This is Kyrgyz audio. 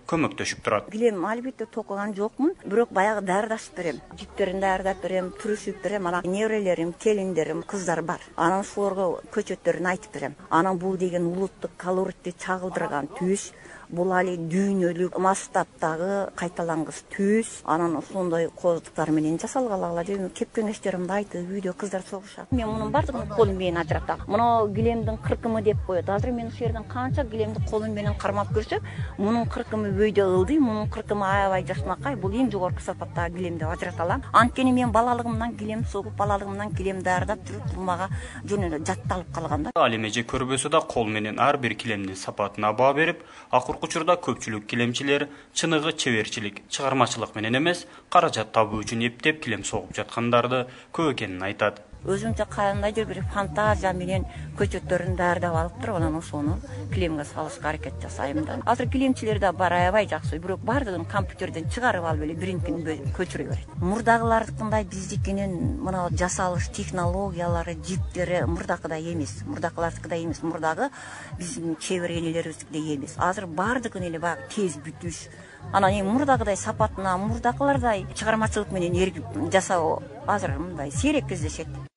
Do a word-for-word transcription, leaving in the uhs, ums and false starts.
көмөктөшүп турат. Килем албетте токуган жокмун, бирок баягы даярдашып берем. Жиптерин даярдап берем, түрүшүп берем. Анан неберелерим, келиндерим, кыздар бар. Анан шуларга көчөттөрүн айтып берем. Анан бул деген улуттук колоритти чагылдырган түс. Бул али дүйнөлүк масштабтагы кайталангыс түс. Анан ошондой кооздуктар менен жасалгала деп кеп кеңештеримди айтып, үйдө кыздар согушат. Мен мунун бардыгын колум менен ажыратам. Мына килемдин кыркымы деп коет. Азыр мен ушул жерден канча килемди колум менен кармап көрсөм, мунун кыркымы өйдө ылдый, мунун кыркымы аябай жакшынакай. Бул эң жогорку сапаттагы килем деп ажырата алам. Анткени мен балалыгымдан килем согуп, балалыгымдан килем даярдап жүрүп, бул мага жөн эле жатталып калган да. Ал эме же көрбөсө да кол менен ар бир килемдин сапатына баа берип, акыркы учурда көпчүлүк килемчилер чыныгы чеберчилик, чыгармачылык менен эмес, каражат табуу үчүн эптеп килем согуп жаткандарды көп экенин айтат. Өзүмчө кандайдыр бир фантазия менен көчөттөрүн даярдап алып туруп, анан ошону килемге салышка аракет жасайм да. Азыр килемчилер да бар, аябай жакшы, бирок бардыгын компьютерден чыгарып алып эле биринкин көчүрө берет. Мурдагылардыкындай биздикинин мына жасалыш технологиялары, жиптери мурдакыдай эмес. Мурдакылардыкыдай эмес, мурдагы биздин чебер энелерибиздикидей эмес. Азыр бардыгын эле баягы тез бүтүш. Анан эми мурдагыдай сапатына, мурдакылардай чыгармачылык менен эргип жасоо азыр мындай сейрек кездешет.